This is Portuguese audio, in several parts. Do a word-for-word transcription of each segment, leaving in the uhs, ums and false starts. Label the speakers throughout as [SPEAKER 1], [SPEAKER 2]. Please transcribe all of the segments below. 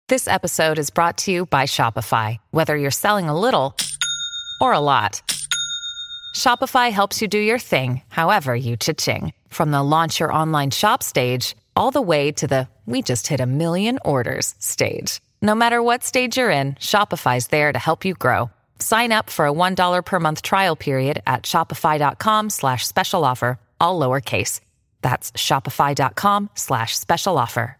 [SPEAKER 1] This episode is brought to you by Shopify. Whether you're selling a little or a lot, Shopify helps you do your thing, however you cha-ching. From the launch your online shop stage, all the way to the we just hit a million orders stage. No matter what stage you're in, Shopify's there to help you grow. Sign up for a one dollar per month trial period at shopify.com slash special offer, all lowercase. That's shopify.com slash special offer.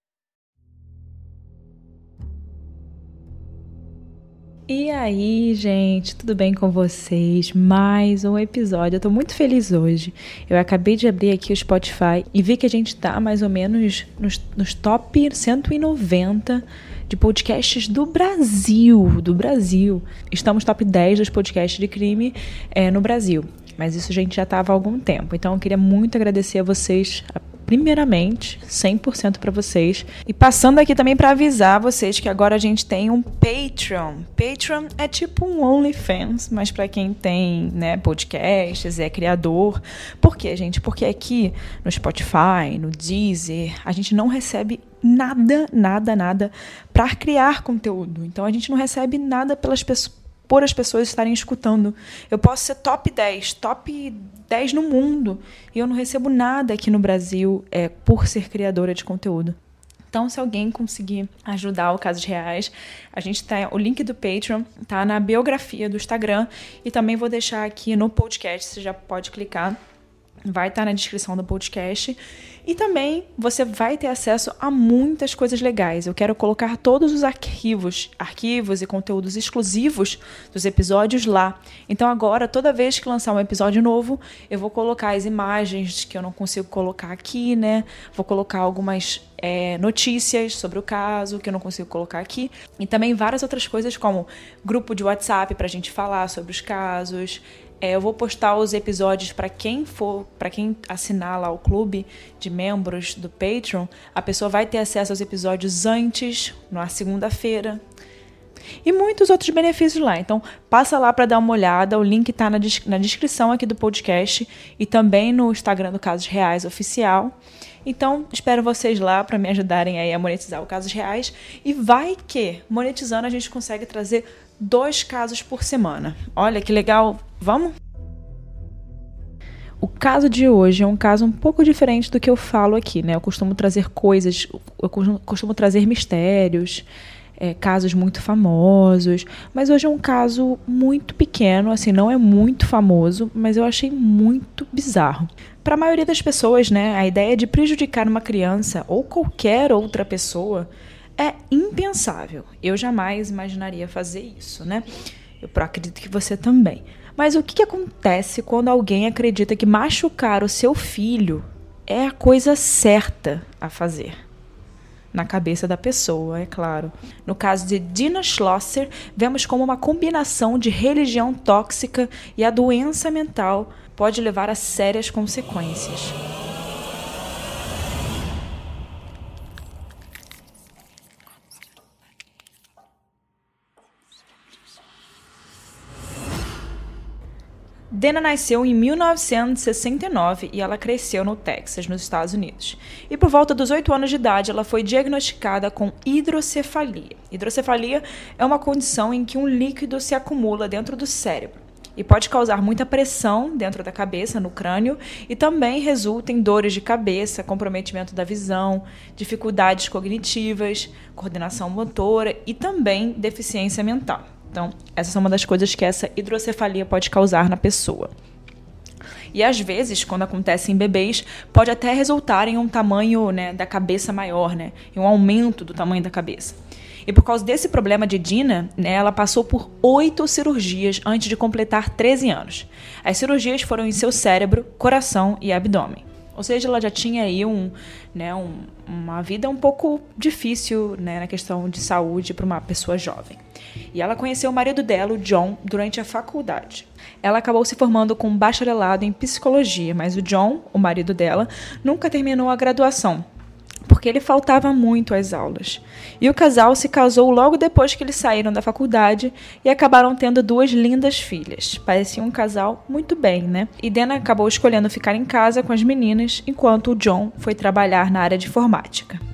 [SPEAKER 2] E aí, gente, tudo bem com vocês? Mais um episódio. Eu tô muito feliz hoje. Eu acabei de abrir aqui o Spotify e vi que a gente tá mais ou menos nos, nos top cento e noventa de podcasts do Brasil, do Brasil. Estamos top dez dos podcasts de crime é, no Brasil, mas isso a gente já estava há algum tempo. Então eu queria muito agradecer a vocês, primeiramente, cem por cento para vocês. E passando aqui também para avisar vocês que agora a gente tem um Patreon. Patreon é tipo um OnlyFans, mas para quem tem, né, podcasts, é criador. Por quê, gente? Porque aqui no Spotify, no Deezer, a gente não recebe nada, nada, nada para criar conteúdo. Então a gente não recebe nada pelas pessoas, por as pessoas estarem escutando. Eu posso ser top dez, top dez no mundo, e eu não recebo nada aqui no Brasil é, por ser criadora de conteúdo. Então, se alguém conseguir ajudar o Casos Reais, a gente tá, o link do Patreon tá na biografia do Instagram, e também vou deixar aqui no podcast, você já pode clicar, vai estar na descrição do podcast. E também você vai ter acesso a muitas coisas legais. Eu quero colocar todos os arquivos, arquivos e conteúdos exclusivos dos episódios lá. Então agora, toda vez que lançar um episódio novo, eu vou colocar as imagens que eu não consigo colocar aqui, né? Vou colocar algumas é, notícias sobre o caso que eu não consigo colocar aqui. E também várias outras coisas, como grupo de WhatsApp para a gente falar sobre os casos. É, eu vou postar os episódios para quem for, para quem assinar lá o clube de membros do Patreon, a pessoa vai ter acesso aos episódios antes, na segunda-feira. E muitos outros benefícios lá. Então, passa lá para dar uma olhada. O link está na, na descrição aqui do podcast e também no Instagram do Casos Reais Oficial. Então, espero vocês lá para me ajudarem aí a monetizar o Casos Reais. E vai que, monetizando, a gente consegue trazer dois casos por semana. Olha que legal. Vamos? O caso de hoje é um caso um pouco diferente do que eu falo aqui, né? Eu costumo trazer coisas, eu costumo trazer mistérios, é, casos muito famosos, mas hoje é um caso muito pequeno, assim, não é muito famoso, mas eu achei muito bizarro. Para a maioria das pessoas, né, a ideia de prejudicar uma criança ou qualquer outra pessoa é impensável. Eu jamais imaginaria fazer isso, né? Eu acredito que você também. Mas o que, que acontece quando alguém acredita que machucar o seu filho é a coisa certa a fazer? Na cabeça da pessoa, é claro. No caso de Dina Schlosser, vemos como uma combinação de religião tóxica e a doença mental pode levar a sérias consequências. Dina nasceu em mil novecentos e sessenta e nove e ela cresceu no Texas, nos Estados Unidos. E por volta dos oito anos de idade, ela foi diagnosticada com hidrocefalia. Hidrocefalia é uma condição em que um líquido se acumula dentro do cérebro e pode causar muita pressão dentro da cabeça, no crânio, e também resulta em dores de cabeça, comprometimento da visão, dificuldades cognitivas, coordenação motora e também deficiência mental. Então, essas são uma das coisas que essa hidrocefalia pode causar na pessoa. E às vezes, quando acontece em bebês, pode até resultar em um tamanho, né, da cabeça maior, né, em um aumento do tamanho da cabeça. E por causa desse problema de Dina, né, ela passou por oito cirurgias antes de completar treze anos. As cirurgias foram em seu cérebro, coração e abdômen. Ou seja, ela já tinha aí um, né, um, uma vida um pouco difícil, né, na questão de saúde para uma pessoa jovem. E ela conheceu o marido dela, o John, durante a faculdade. Ela acabou se formando com um bacharelado em psicologia, mas o John, o marido dela, nunca terminou a graduação, porque ele faltava muito às aulas. E o casal se casou logo depois que eles saíram da faculdade e acabaram tendo duas lindas filhas. Parecia um casal muito bem, né? E Dina acabou escolhendo ficar em casa com as meninas, enquanto o John foi trabalhar na área de informática.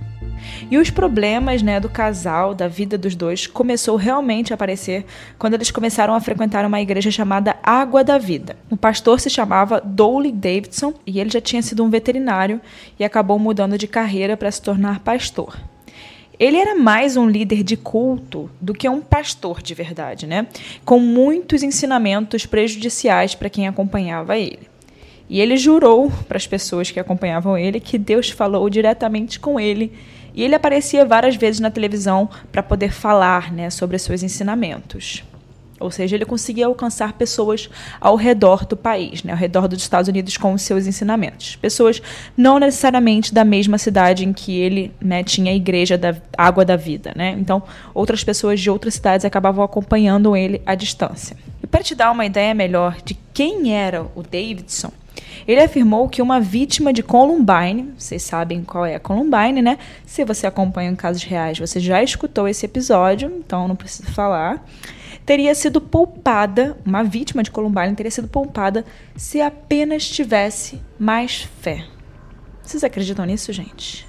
[SPEAKER 2] E os problemas, né, do casal, da vida dos dois, começou realmente a aparecer quando eles começaram a frequentar uma igreja chamada Água da Vida. O pastor se chamava Doyle Davidson e ele já tinha sido um veterinário e acabou mudando de carreira para se tornar pastor. Ele era mais um líder de culto do que um pastor de verdade, né? Com muitos ensinamentos prejudiciais para quem acompanhava ele. E ele jurou para as pessoas que acompanhavam ele que Deus falou diretamente com ele. E ele aparecia várias vezes na televisão para poder falar, né, sobre seus ensinamentos. Ou seja, ele conseguia alcançar pessoas ao redor do país, né, ao redor dos Estados Unidos com os seus ensinamentos. Pessoas não necessariamente da mesma cidade em que ele, né, tinha a igreja da Água da Vida, né? Então, outras pessoas de outras cidades acabavam acompanhando ele à distância. E para te dar uma ideia melhor de quem era o Davidson, ele afirmou que uma vítima de Columbine, vocês sabem qual é a Columbine, né? Se você acompanha em casos reais, você já escutou esse episódio, então não preciso falar. Teria sido poupada, uma vítima de Columbine teria sido poupada se apenas tivesse mais fé. Vocês acreditam nisso, gente?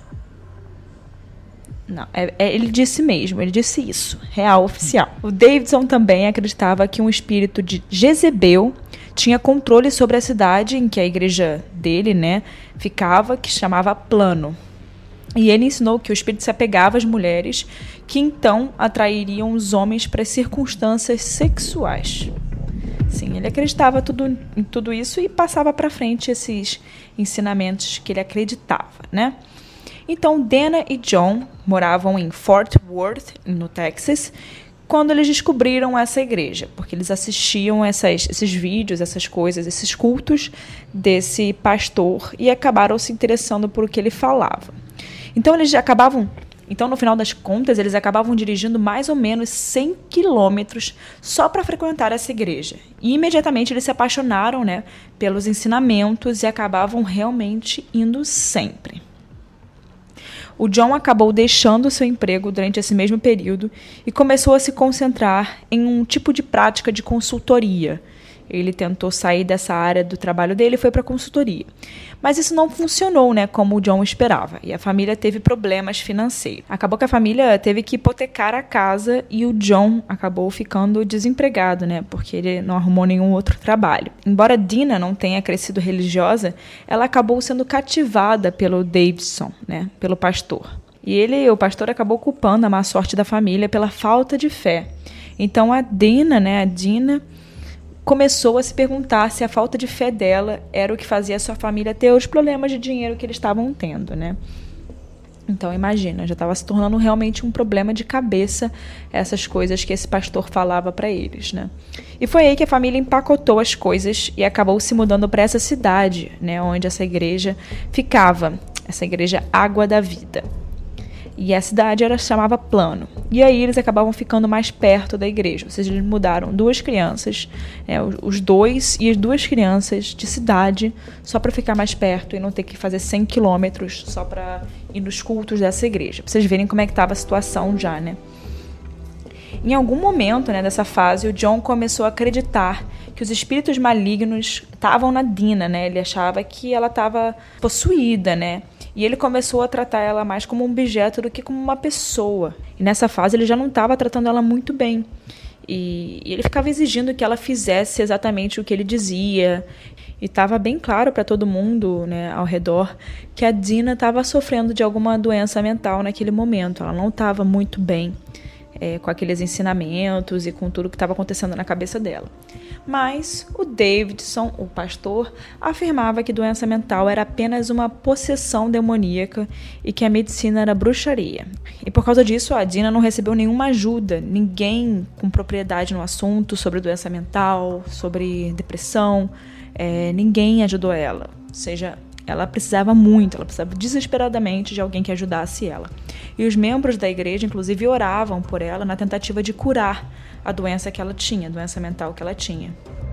[SPEAKER 2] Não, é, é, ele disse mesmo, ele disse isso, real, oficial. O Davidson também acreditava que um espírito de Jezebel tinha controle sobre a cidade em que a igreja dele, né, ficava, que chamava Plano. E ele ensinou que o espírito se apegava às mulheres, que então atrairiam os homens para circunstâncias sexuais. Sim, ele acreditava tudo, em tudo isso e passava para frente esses ensinamentos que ele acreditava, né? Então, Dana e John moravam em Fort Worth, no Texas, quando eles descobriram essa igreja, porque eles assistiam essas, esses vídeos, essas coisas, esses cultos desse pastor e acabaram se interessando por o que ele falava. Então, eles acabavam, então, no final das contas, eles acabavam dirigindo mais ou menos cem quilômetros só para frequentar essa igreja. E imediatamente eles se apaixonaram, né, pelos ensinamentos e acabavam realmente indo sempre. O John acabou deixando seu emprego durante esse mesmo período e começou a se concentrar em um tipo de prática de consultoria. Ele tentou sair dessa área do trabalho dele e foi para a consultoria. Mas isso não funcionou, né, como o John esperava. E a família teve problemas financeiros. Acabou que a família teve que hipotecar a casa e o John acabou ficando desempregado, né, porque ele não arrumou nenhum outro trabalho. Embora Dina não tenha crescido religiosa, ela acabou sendo cativada pelo Davidson, né, pelo pastor. E ele, o pastor, acabou culpando a má sorte da família pela falta de fé. Então a Dina, né, a Dina, começou a se perguntar se a falta de fé dela era o que fazia a sua família ter os problemas de dinheiro que eles estavam tendo, né? Então, imagina, já estava se tornando realmente um problema de cabeça essas coisas que esse pastor falava para eles, né? E foi aí que a família empacotou as coisas e acabou se mudando para essa cidade, né, onde essa igreja ficava, essa igreja Água da Vida. E a cidade era, chamava Plano. E aí eles acabavam ficando mais perto da igreja. Ou seja, eles mudaram duas crianças, é, os dois e as duas crianças de cidade, só para ficar mais perto e não ter que fazer cem quilômetros só para ir nos cultos dessa igreja. Para vocês verem como é que estava a situação já, né? Em algum momento, né, dessa fase, o John começou a acreditar que os espíritos malignos estavam na Dina, né? Ele achava que ela estava possuída, né? E ele começou a tratar ela mais como um objeto do que como uma pessoa. E nessa fase ele já não estava tratando ela muito bem. E, e ele ficava exigindo que ela fizesse exatamente o que ele dizia. E estava bem claro para todo mundo, né, ao redor que a Dina estava sofrendo de alguma doença mental naquele momento. Ela não estava muito bem é, com aqueles ensinamentos e com tudo que estava acontecendo na cabeça dela. Mas o Davidson, o pastor, afirmava que doença mental era apenas uma possessão demoníaca e que a medicina era bruxaria. E por causa disso, a Dina não recebeu nenhuma ajuda, ninguém com propriedade no assunto sobre doença mental, sobre depressão, é, ninguém ajudou ela. Ou seja, ela precisava muito, ela precisava desesperadamente de alguém que ajudasse ela. E os membros da igreja, inclusive, oravam por ela na tentativa de curar a doença que ela tinha, a doença mental que ela tinha.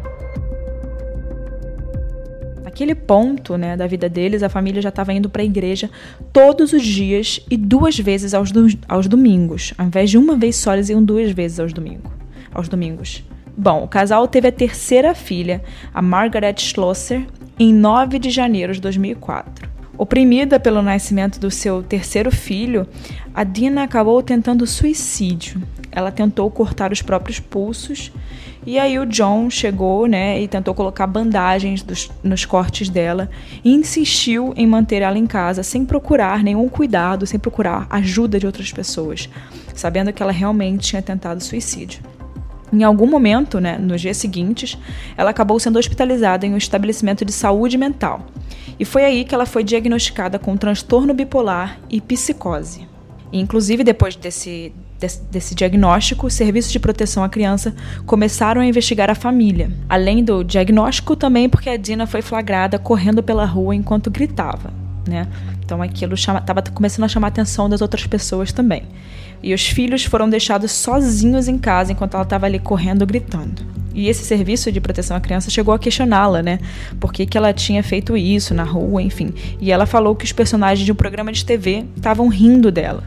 [SPEAKER 2] Naquele ponto, né, da vida deles, a família já estava indo para a igreja todos os dias e duas vezes aos, do, aos domingos. Ao invés de uma vez só, eles iam duas vezes aos, domingo, aos domingos. Bom, o casal teve a terceira filha, a Margaret Schlosser, em nove de janeiro de dois mil e quatro. Oprimida pelo nascimento do seu terceiro filho, a Dina acabou tentando suicídio. Ela tentou cortar os próprios pulsos e aí o John chegou, né, e tentou colocar bandagens dos, nos cortes dela e insistiu em manter ela em casa sem procurar nenhum cuidado, sem procurar ajuda de outras pessoas, sabendo que ela realmente tinha tentado suicídio. Em algum momento, né, nos dias seguintes, ela acabou sendo hospitalizada em um estabelecimento de saúde mental. E foi aí que ela foi diagnosticada com transtorno bipolar e psicose. E, inclusive, depois desse, desse, desse diagnóstico, os serviços de proteção à criança começaram a investigar a família. Além do diagnóstico, também porque a Dina foi flagrada correndo pela rua enquanto gritava, né? Então aquilo estava começando a chamar a atenção das outras pessoas também. E os filhos foram deixados sozinhos em casa enquanto ela estava ali correndo, gritando. E esse serviço de proteção à criança chegou a questioná-la, né? Por que que ela tinha feito isso na rua, enfim. E ela falou que os personagens de um programa de T V estavam rindo dela.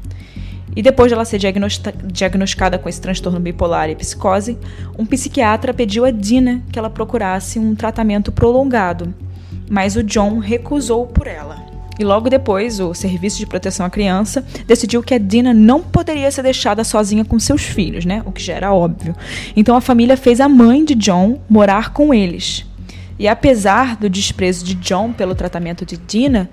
[SPEAKER 2] E depois de ela ser diagnosticada com esse transtorno bipolar e psicose, um psiquiatra pediu a Dina que ela procurasse um tratamento prolongado. Mas o John recusou por ela. E logo depois, o Serviço de Proteção à Criança decidiu que a Dina não poderia ser deixada sozinha com seus filhos, né? O que já era óbvio. Então a família fez a mãe de John morar com eles. E apesar do desprezo de John pelo tratamento de Dina,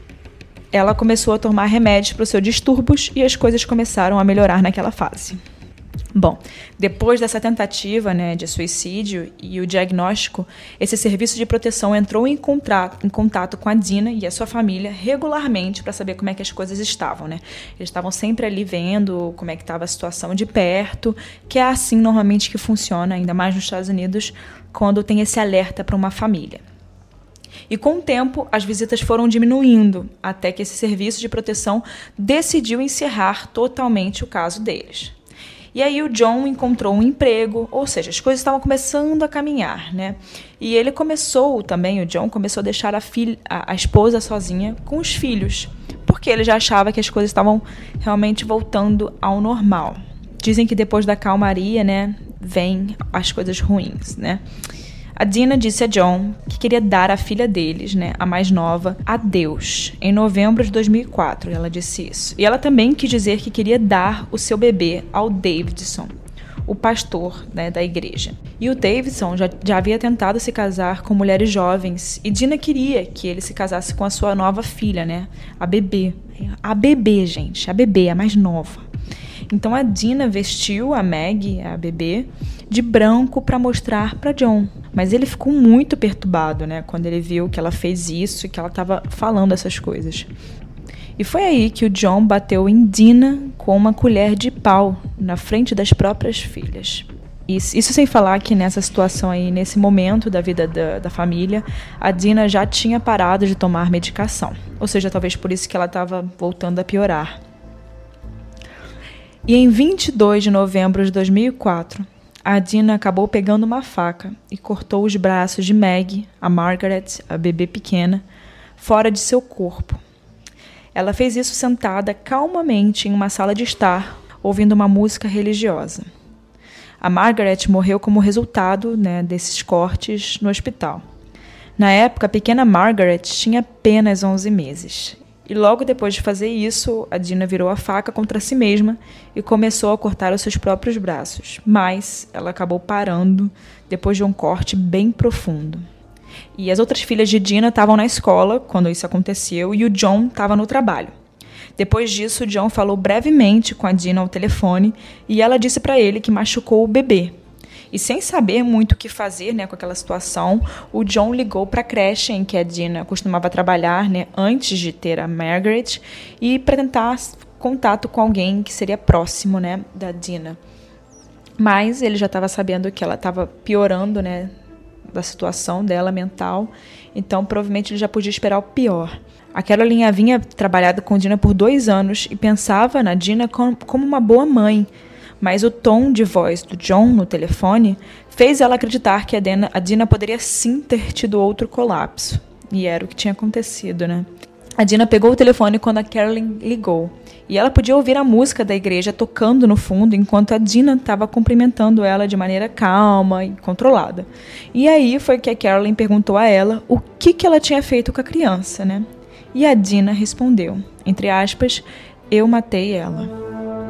[SPEAKER 2] ela começou a tomar remédios para os seus distúrbios e as coisas começaram a melhorar naquela fase. Bom, depois dessa tentativa, né, de suicídio e o diagnóstico, esse serviço de proteção entrou em, contrato, em contato com a Dina e a sua família regularmente para saber como é que as coisas estavam, né? Eles estavam sempre ali vendo como é que estava a situação de perto, que é assim normalmente que funciona, ainda mais nos Estados Unidos, quando tem esse alerta para uma família. E com o tempo, as visitas foram diminuindo, até que esse serviço de proteção decidiu encerrar totalmente o caso deles. E aí o John encontrou um emprego, ou seja, as coisas estavam começando a caminhar, né? E ele começou também, o John começou a deixar a, filha, a, a esposa sozinha com os filhos, porque ele já achava que as coisas estavam realmente voltando ao normal. Dizem que depois da calmaria, né, vem as coisas ruins, né? A Dina disse a John que queria dar a filha deles, né, a mais nova, a Deus, em novembro de dois mil e quatro, ela disse isso. E ela também quis dizer que queria dar o seu bebê ao Davidson, o pastor, né, da igreja. E o Davidson já, já havia tentado se casar com mulheres jovens, e Dina queria que ele se casasse com a sua nova filha, né, a bebê. A bebê, gente, a bebê, a mais nova. Então a Dina vestiu a Maggie, a bebê, de branco para mostrar para John. Mas ele ficou muito perturbado, né, quando ele viu que ela fez isso e que ela estava falando essas coisas. E foi aí que o John bateu em Dina com uma colher de pau na frente das próprias filhas. Isso, isso sem falar que nessa situação aí, nesse momento da vida da, da família, a Dina já tinha parado de tomar medicação. Ou seja, talvez por isso que ela estava voltando a piorar. E em vinte e dois de novembro de dois mil e quatro, a Dina acabou pegando uma faca e cortou os braços de Maggie, a Margaret, a bebê pequena, fora de seu corpo. Ela fez isso sentada calmamente em uma sala de estar, ouvindo uma música religiosa. A Margaret morreu como resultado, né, desses cortes no hospital. Na época, a pequena Margaret tinha apenas onze meses. E logo depois de fazer isso, a Dina virou a faca contra si mesma e começou a cortar os seus próprios braços. Mas ela acabou parando depois de um corte bem profundo. E as outras filhas de Dina estavam na escola quando isso aconteceu e o John estava no trabalho. Depois disso, o John falou brevemente com a Dina ao telefone e ela disse para ele que machucou o bebê. E sem saber muito o que fazer, né, com aquela situação, o John ligou para a creche em que a Dina costumava trabalhar, né, antes de ter a Margaret, e para tentar contato com alguém que seria próximo, né, da Dina. Mas ele já estava sabendo que ela estava piorando, né, da situação dela mental, então provavelmente ele já podia esperar o pior. A Caroline havia trabalhado com Dina por dois anos e pensava na Dina como uma boa mãe, mas o tom de voz do John no telefone fez ela acreditar que a Dina, a Dina poderia sim ter tido outro colapso. E era o que tinha acontecido, né? A Dina pegou o telefone quando a Caroline ligou. E ela podia ouvir a música da igreja tocando no fundo, enquanto a Dina estava cumprimentando ela de maneira calma e controlada. E aí foi que a Caroline perguntou a ela o que, que ela tinha feito com a criança, né? E a Dina respondeu, entre aspas, eu matei ela.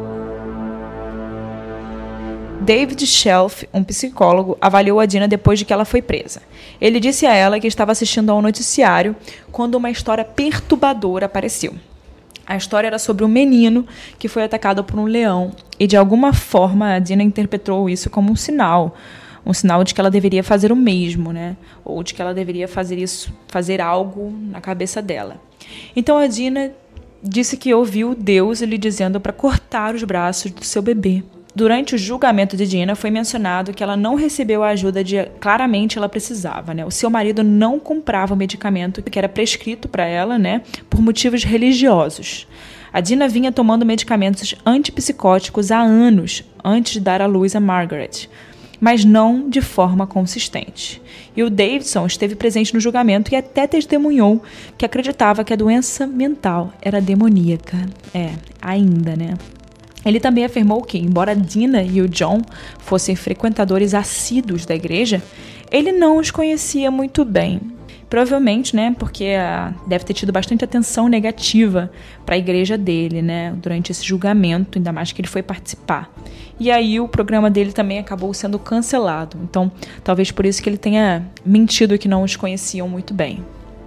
[SPEAKER 2] David Shelf, um psicólogo, avaliou a Dina depois de que ela foi presa. Ele disse a ela que estava assistindo ao noticiário quando uma história perturbadora apareceu. A história era sobre um menino que foi atacado por um leão e, de alguma forma, a Dina interpretou isso como um sinal, um sinal de que ela deveria fazer o mesmo, né? Ou de que ela deveria fazer isso, fazer algo na cabeça dela. Então a Dina disse que ouviu Deus lhe dizendo para cortar os braços do seu bebê. Durante o julgamento de Dina, foi mencionado que ela não recebeu a ajuda de claramente ela precisava, né? O seu marido não comprava o medicamento que era prescrito para ela, né? Por motivos religiosos. A Dina vinha tomando medicamentos antipsicóticos há anos antes de dar à luz a Margaret, mas não de forma consistente. E o Davidson esteve presente no julgamento e até testemunhou que acreditava que a doença mental era demoníaca. É, ainda, né? Ele também afirmou que, embora Dina e o John fossem frequentadores assíduos da igreja, ele não os conhecia muito bem. Provavelmente, né, porque ah, deve ter tido bastante atenção negativa para a igreja dele, né, durante esse julgamento, ainda mais que ele foi participar. E aí o programa dele também acabou sendo cancelado. Então, talvez por isso que ele tenha mentido que não os conheciam muito bem.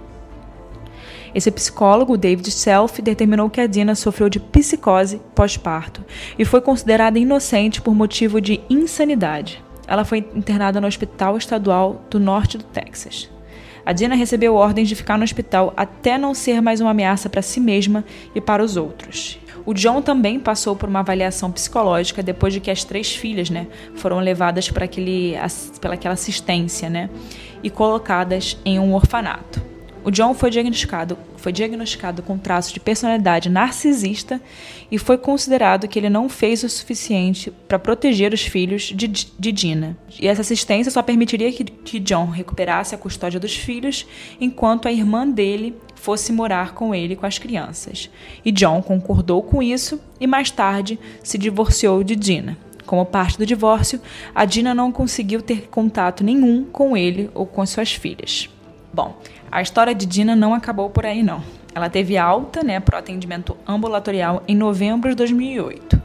[SPEAKER 2] Esse psicólogo, David Self, determinou que a Dina sofreu de psicose pós-parto e foi considerada inocente por motivo de insanidade. Ela foi internada no Hospital Estadual do Norte do Texas. A Dina recebeu ordens de ficar no hospital até não ser mais uma ameaça para si mesma e para os outros. O John também passou por uma avaliação psicológica depois de que as três filhas, né, foram levadas para aquele, pelaquela assistência, né, e colocadas em um orfanato. O John foi diagnosticado, foi diagnosticado com traços de personalidade narcisista e foi considerado que ele não fez o suficiente para proteger os filhos de, de Dina. E essa assistência só permitiria que, que John recuperasse a custódia dos filhos enquanto a irmã dele fosse morar com ele e com as crianças. E John concordou com isso e mais tarde se divorciou de Dina. Como parte do divórcio, a Dina não conseguiu ter contato nenhum com ele ou com suas filhas. Bom, a história de Dina não acabou por aí, não. Ela teve alta, né, para o atendimento ambulatorial em novembro de dois mil e oito.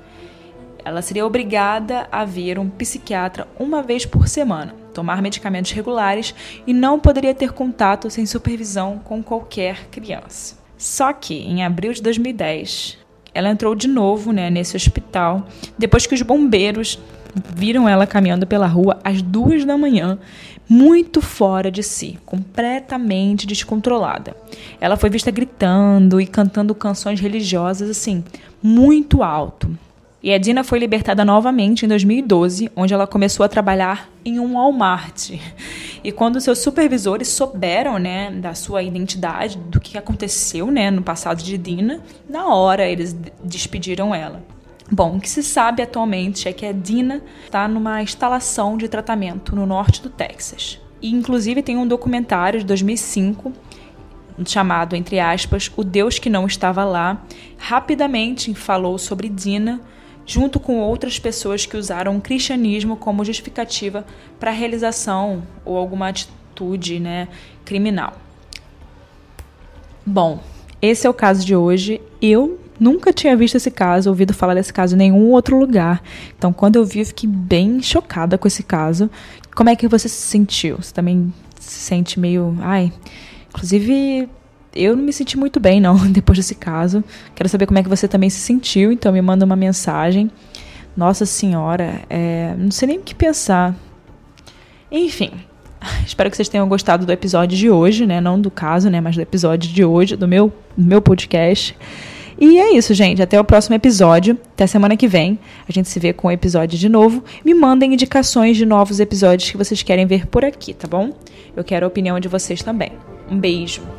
[SPEAKER 2] Ela seria obrigada a ver um psiquiatra uma vez por semana, tomar medicamentos regulares e não poderia ter contato sem supervisão com qualquer criança. Só que, em abril de dois mil e dez, ela entrou de novo, né, nesse hospital, depois que os bombeiros viram ela caminhando pela rua às duas da manhã, muito fora de si, completamente descontrolada. Ela foi vista gritando e cantando canções religiosas, assim, muito alto. E a Dina foi libertada novamente em dois mil e doze, onde ela começou a trabalhar em um Walmart. E quando seus supervisores souberam, né, da sua identidade, do que aconteceu, né, no passado de Dina, na hora eles despediram ela. Bom, o que se sabe atualmente é que a Dina está numa instalação de tratamento no norte do Texas. E, inclusive, tem um documentário de dois mil e cinco, chamado, entre aspas, O Deus que Não Estava Lá, rapidamente falou sobre Dina, junto com outras pessoas que usaram o cristianismo como justificativa para a realização ou alguma atitude, né, criminal. Bom, esse é o caso de hoje. Eu nunca tinha visto esse caso, ouvido falar desse caso em nenhum outro lugar. Então, quando eu vi, eu fiquei bem chocada com esse caso. Como é que você se sentiu? Você também se sente meio... Ai, inclusive, eu não me senti muito bem, não, depois desse caso. Quero saber como é que você também se sentiu, então me manda uma mensagem. Nossa Senhora, é... não sei nem o que pensar. Enfim, espero que vocês tenham gostado do episódio de hoje, né? Não do caso, né? Mas do episódio de hoje, do meu, do meu podcast. E é isso, gente. Até o próximo episódio. Até semana que vem. A gente se vê com o episódio de novo. Me mandem indicações de novos episódios que vocês querem ver por aqui, tá bom? Eu quero a opinião de vocês também. Um beijo.